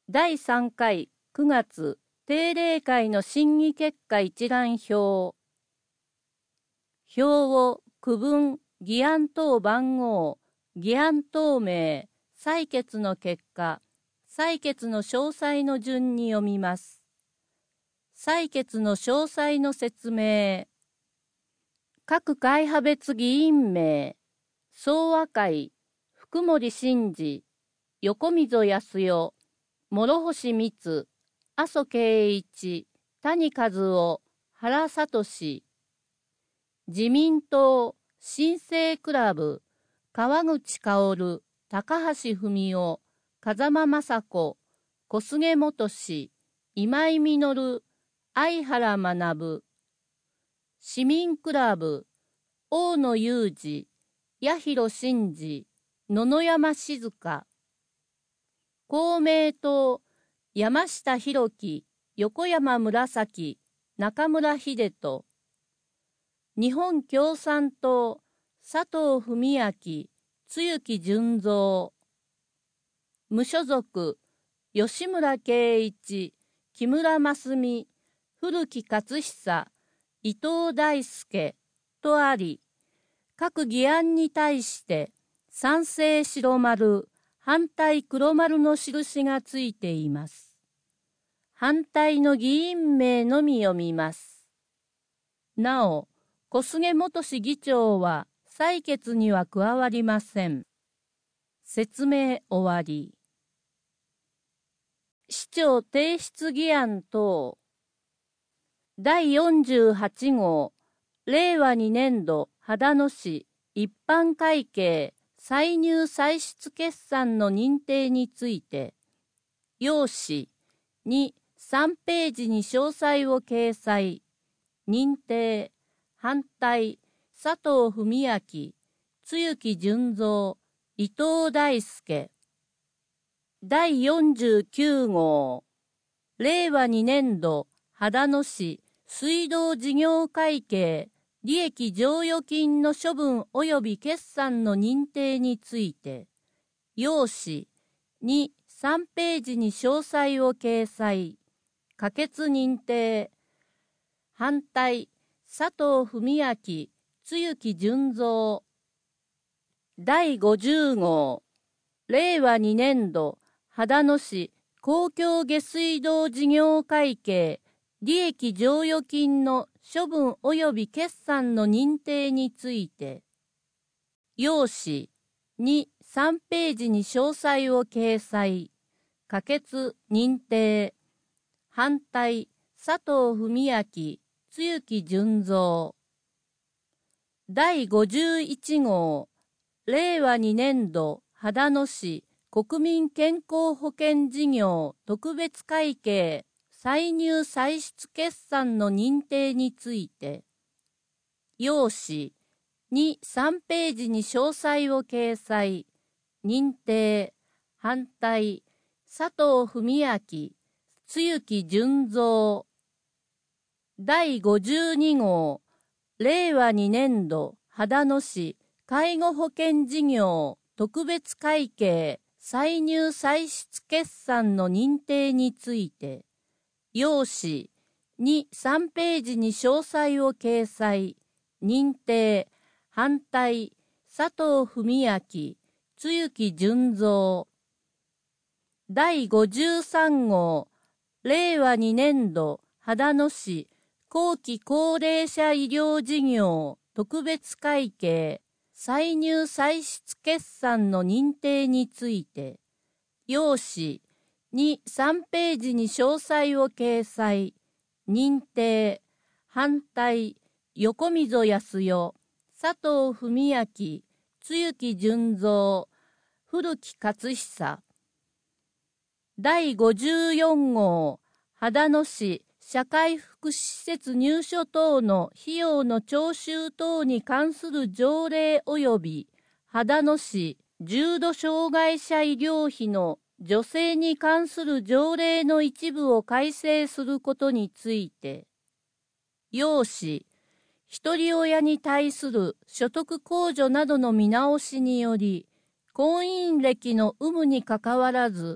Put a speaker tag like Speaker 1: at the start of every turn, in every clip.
Speaker 1: 第3回9月定例会の審議結果一覧表。表を区分、議案等番号、議案等名、採決の結果、採決の詳細の順に読みます。採決の詳細の説明。各会派別議員名、総和会、福森慎二、横溝康代、諸星光、阿蘇圭一、谷和夫、原聡。自民党、新生クラブ、川口薫、高橋文夫、風間雅子、小菅元氏、今井実、相原学。市民クラブ、大野雄二、八広真二、野々山静香。公明党、山下弘樹、横山紫、中村秀人。日本共産党、佐藤文明、露木純三。無所属、吉村圭一、木村真澄、古木克久、伊藤大輔とあり、各議案に対して賛成白丸、反対黒丸の印がついています。反対の議員名のみ読みます。なお、小菅元氏議長は採決には加わりません。説明終わり。市長提出議案等。第48号、令和2年度秦野市一般会計歳入歳出決算の認定について、要旨2、3ページに詳細を掲載。認定、反対、佐藤文明、露木純三、伊藤大輔。第49号、令和2年度秦野市水道事業会計利益剰余金の処分及び決算の認定について、要旨2、3ページに詳細を掲載。可決認定。反対、佐藤文明、露木純三。第50号、令和2年度秦野市公共下水道事業会計利益剰余金の処分及び決算の認定について、要旨2、3ページに詳細を掲載。可決認定。反対、佐藤文明、露木純三。第51号、令和2年度秦野市国民健康保険事業特別会計歳入歳出決算の認定について、要旨2、3ページに詳細を掲載。認定、反対、佐藤文明、露木純三。第52号、令和2年度秦野市介護保険事業特別会計歳入歳出決算の認定について、要旨2、3ページに詳細を掲載。認定、反対、佐藤文明、露木純三。第53号、令和2年度秦野市後期高齢者医療事業特別会計歳入歳出決算の認定について、要旨2、3ページに詳細を掲載。認定、反対、横溝康代、佐藤文明、露木純三、古木克久。第54号、秦野市社会福祉施設入所等の費用の徴収等に関する条例及び秦野市重度障害者医療費の助成に関する条例の一部を改正することについて、要旨一人親に対する所得控除などの見直しにより、婚姻歴の有無にかかわらず、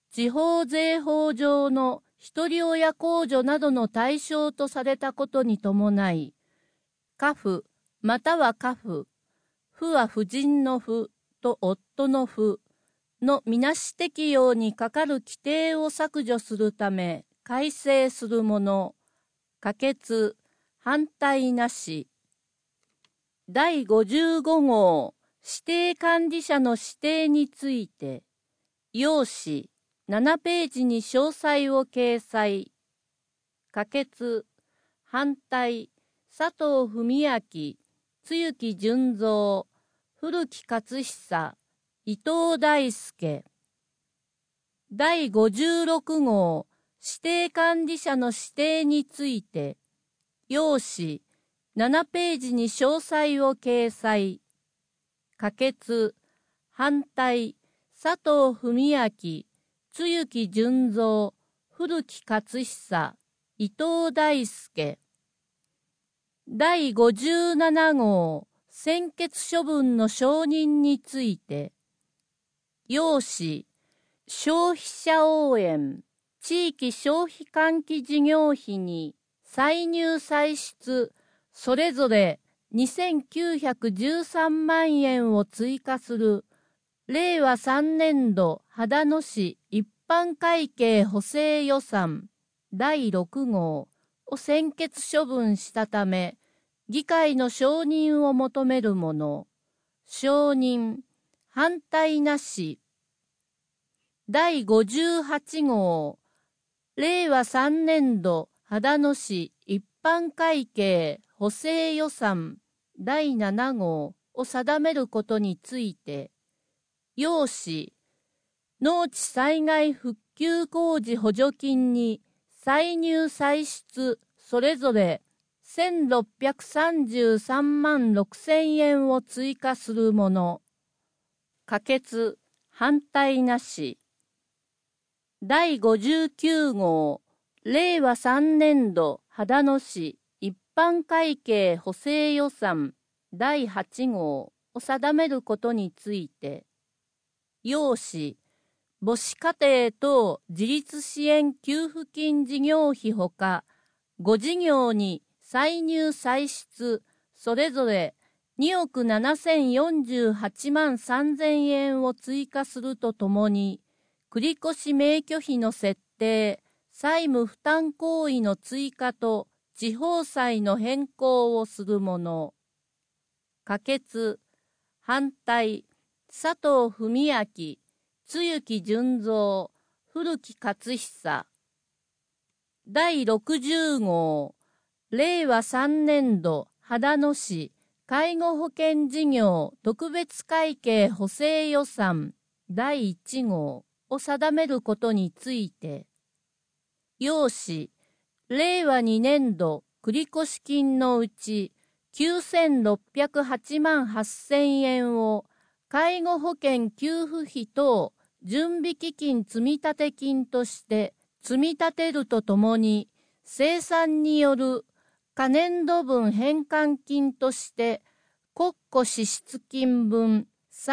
Speaker 1: 地方税法上の一人親控除などの対象とされたことに伴い、家父または家父、父は夫人の父と夫の父のみなし適用にかかる規定を削除するため改正するもの、可決、反対なし。第55号、指定管理者の指定について、要旨7ページに詳細を掲載。可決、反対、佐藤文明、露木純三、古木克久、伊藤大輔。第56号、指定管理者の指定について、要旨7ページに詳細を掲載。可決、反対、佐藤文明、露木純三、古木克久、伊藤大輔。第57号、専決処分の承認について、要旨、消費者応援、地域消費喚起事業費に歳入歳出、それぞれ2913万円を追加する、令和3年度秦野市一般会計補正予算第6号を専決処分したため、議会の承認を求めるもの、承認、反対なし。第58号、令和3年度秦野市一般会計補正予算第7号を定めることについて、要旨、農地災害復旧工事補助金に歳入歳出それぞれ1633万6000円を追加するもの、可決、反対なし。第59号、令和3年度秦野市一般会計補正予算第8号を定めることについて、要旨、母子家庭等自立支援給付金事業費ほか、5事業に歳入歳出それぞれ2億7048万3000円を追加するとともに、繰越免許費の設定、債務負担行為の追加と地方債の変更をするもの。可決、反対、佐藤文明、露木純三、古木克久。第60号、令和3年度秦野市介護保険事業特別会計補正予算第1号を定めることについて、要旨、令和2年度繰越金のうち9608万8000円を介護保険給付費等準備基金積立金として積み立てるとともに、生産による可年度分返還金として国庫支出金分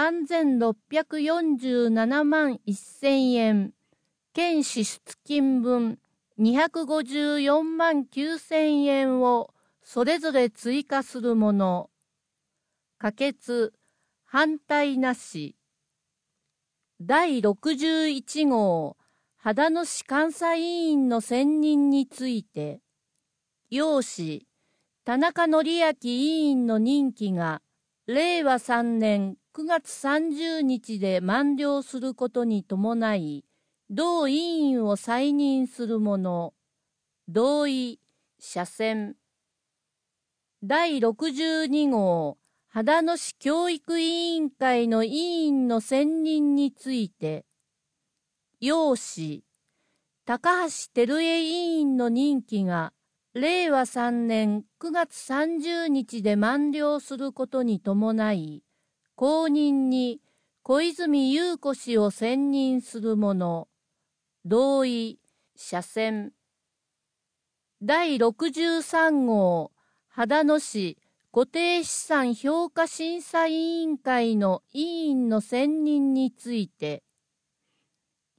Speaker 1: 3647万1000円、県支出金分254万9000円をそれぞれ追加するもの。可決、反対なし。第61号、秦野市監査委員の選任について、要旨、田中則明委員の任期が令和3年9月30日で満了することに伴い、同委員を再任するもの、同意、謝専。第62号、秦野市教育委員会の委員の選任について、要旨、高橋照江委員の任期が令和3年9月30日で満了することに伴い、後任に小泉優子氏を選任するもの、同意、謝専。第63号、秦野市固定資産評価審査委員会の委員の選任について、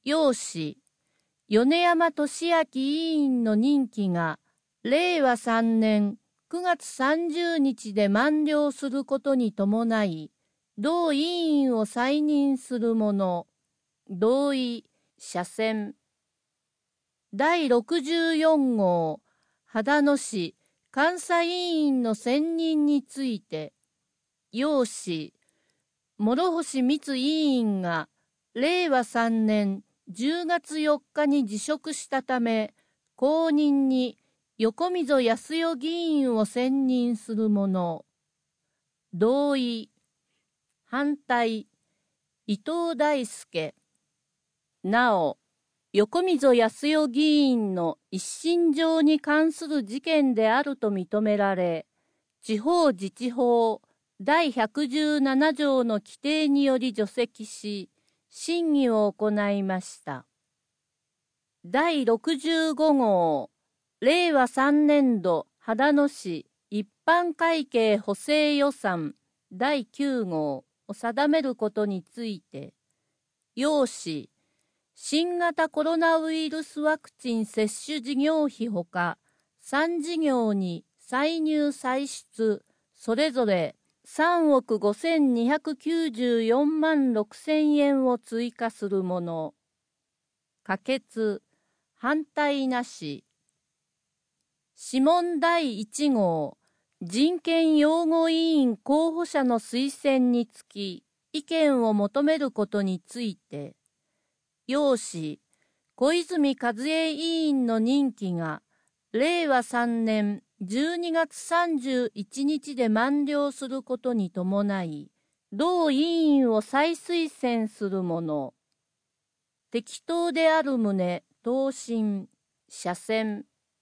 Speaker 1: 要旨、米山俊明委員の任期が令和3年9月30日で満了することに伴い、同委員を再任する者、同意、謝選。第64号、秦野市監査委員の選任について、要旨、諸星光委員が令和3年10月4日に辞職したため、後任に横溝康代議員を選任する者、同意、反対、伊藤大輔。なお、横溝康代議員の一身上に関する事件であると認められ、地方自治法第117条の規定により除籍し、審議を行いました。第65号、令和3年度秦野市一般会計補正予算第9号を定めることについて、要旨、新型コロナウイルスワクチン接種事業費ほか、3事業に歳入歳出、それぞれ3億5294万6000円を追加するもの。可決、反対なし。諮問第1号、人権擁護委員候補者の推薦につき、意見を求めることについて、要旨、小泉和恵委員の任期が、令和3年12月31日で満了することに伴い、同委員を再推薦する者、適当である旨、答申、謝選。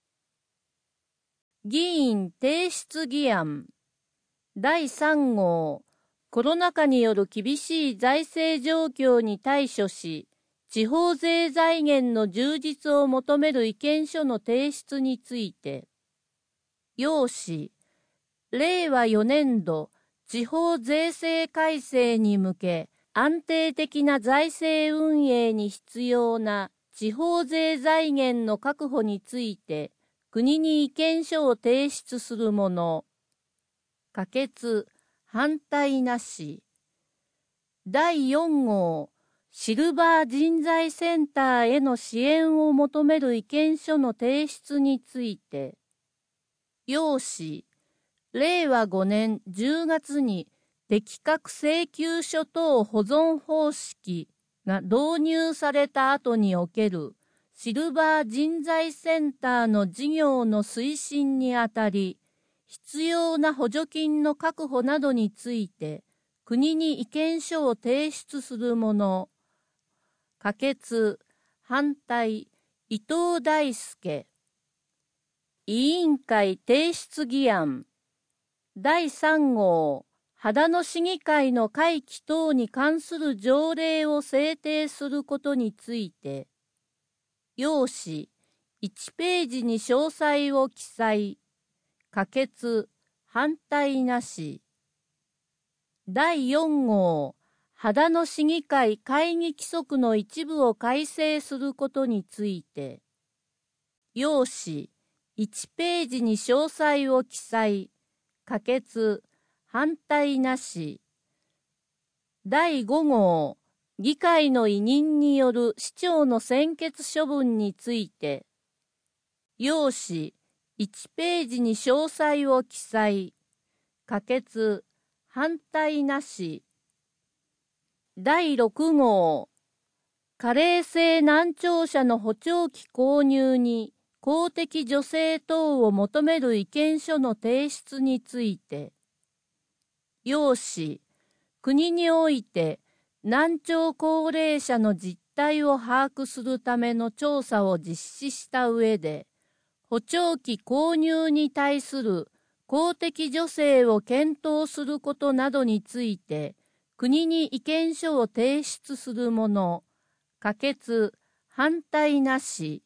Speaker 1: 議員提出議案。第3号、コロナ禍による厳しい財政状況に対処し、地方税財源の充実を求める意見書の提出について、要旨、令和4年度地方税制改正に向け、安定的な財政運営に必要な地方税財源の確保について、国に意見書を提出する者、可決、反対なし。第4号、シルバー人材センターへの支援を求める意見書の提出について、要旨、令和5年10月に適格請求書等保存方式が導入された後におけるシルバー人材センターの事業の推進にあたり、必要な補助金の確保などについて、国に意見書を提出する者、可決、反対、伊藤大輔。委員会提出議案。第3号、秦野市議会の会期等に関する条例を制定することについて、要旨、1ページに詳細を記載。可決、反対なし。第4号、秦野市議会会議規則の一部を改正することについて、要旨、1ページに詳細を記載。可決、反対なし。第5号、議会の委任による市長の専決処分について、要旨、1ページに詳細を記載。可決、反対なし。第6号、加齢性難聴者の補聴器購入に公的助成等を求める意見書の提出について、要旨、国において難聴高齢者の実態を把握するための調査を実施した上で、補聴器購入に対する公的助成を検討することなどについて、国に意見書を提出する者、可決、反対なし。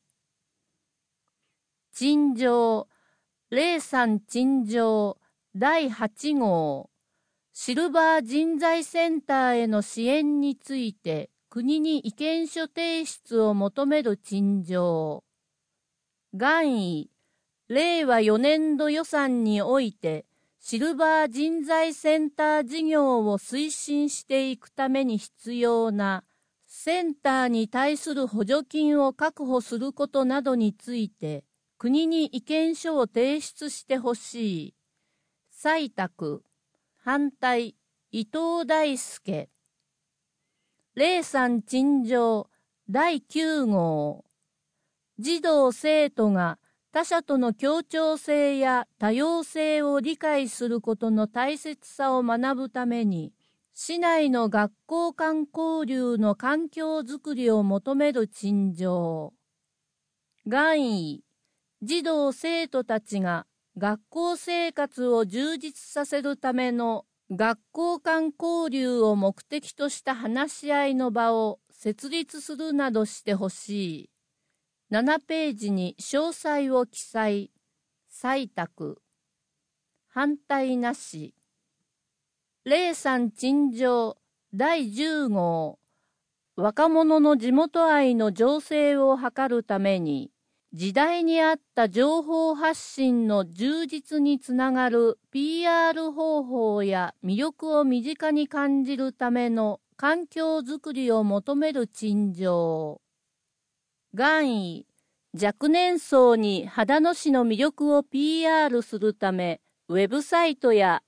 Speaker 1: 陳情、03陳情、第8号、シルバー人材センターへの支援について国に意見書提出を求める陳情。願意、令和4年度予算において、シルバー人材センター事業を推進していくために必要なセンターに対する補助金を確保することなどについて、国に意見書を提出してほしい。採択、反対、伊藤大輔。霊山陳情第9号。児童生徒が他者との協調性や多様性を理解することの大切さを学ぶために、市内の学校間交流の環境づくりを求める陳情。願意、児童生徒たちが学校生活を充実させるための学校間交流を目的とした話し合いの場を設立するなどしてほしい。7ページに詳細を記載。採択。反対なし。霊山陳情第10号。若者の地元愛の醸成を図るために、時代に合った情報発信の充実につながる PR 方法や魅力を身近に感じるための環境づくりを求める陳情。願意、若年層に秦野市の魅力を PR するため、ウェブサイトや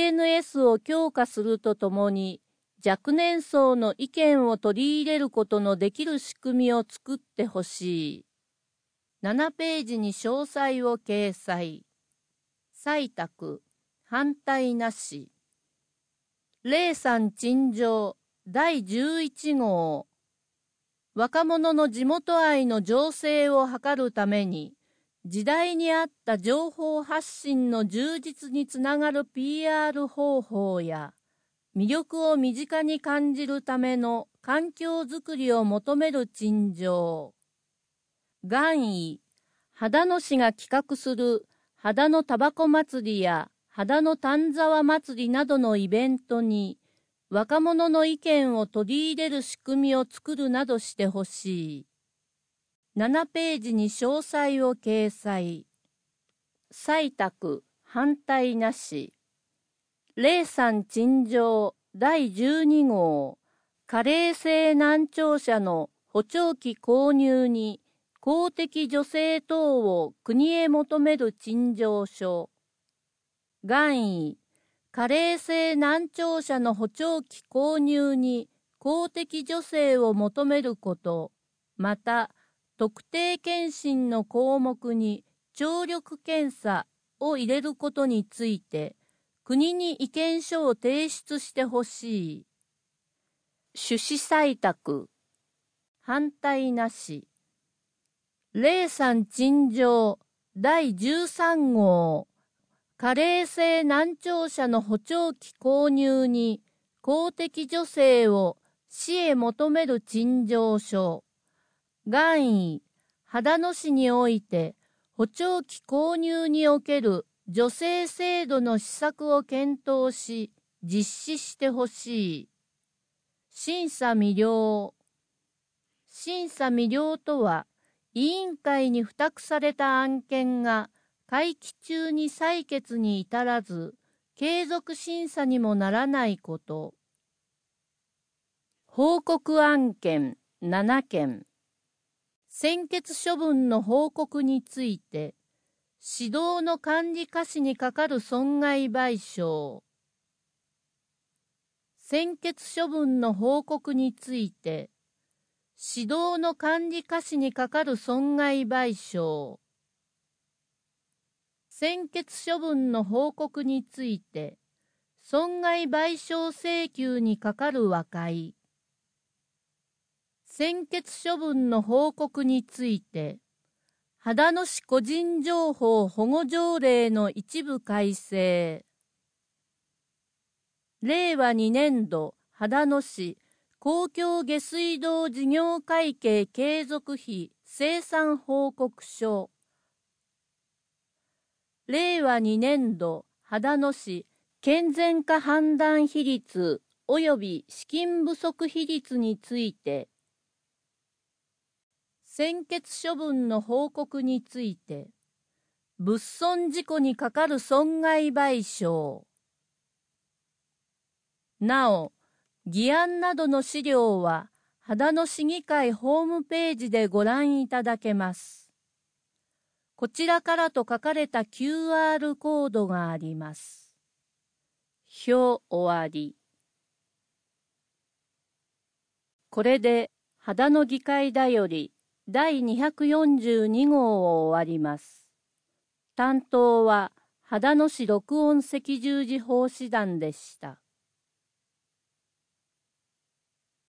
Speaker 1: SNS を強化するとともに、若年層の意見を取り入れることのできる仕組みを作ってほしい。7ページに詳細を掲載。採択、反対なし。霊山陳情第11号。若者の地元愛の醸成を図るために、時代に合った情報発信の充実につながる PR 方法や、魅力を身近に感じるための環境づくりを求める陳情。願意、秦野市が企画する秦野タバコ祭りや秦野丹沢祭りなどのイベントに、若者の意見を取り入れる仕組みを作るなどしてほしい。7ページに詳細を掲載。採択、反対なし。霊山陳情第12号。加齢性難聴者の補聴器購入に公的助成等を国へ求める陳情書。願意、加齢性難聴者の補聴器購入に公的助成を求めること、また、特定健診の項目に聴力検査を入れることについて、国に意見書を提出してほしい。趣旨採択。反対なし。霊山陳情第13号。加齢性難聴者の補聴器購入に公的助成を市へ求める陳情書。願意、秦野市において補聴器購入における助成制度の施策を検討し実施してほしい。審査未了。審査未了とは、委員会に付託された案件が会期中に採決に至らず、継続審査にもならないこと。報告案件7件。専決処分の報告について、指導の管理下士にかかる損害賠償。専決処分の報告について、指導の管理下士にかかる損害賠償。専決処分の報告について、損害賠償請求にかかる和解。専決処分の報告について、秦野市個人情報保護条例の一部改正。令和2年度秦野市公共下水道事業会計継続費精算報告書。令和2年度秦野市健全化判断比率及び資金不足比率について、専決処分の報告について、物損事故にかかる損害賠償。なお、議案などの資料は、秦野市議会ホームページでご覧いただけます。こちらからと書かれた QR コードがあります。表終わり。これで、秦野議会だより第242号を終わります。担当は秦野市録音赤十字奉仕団でした。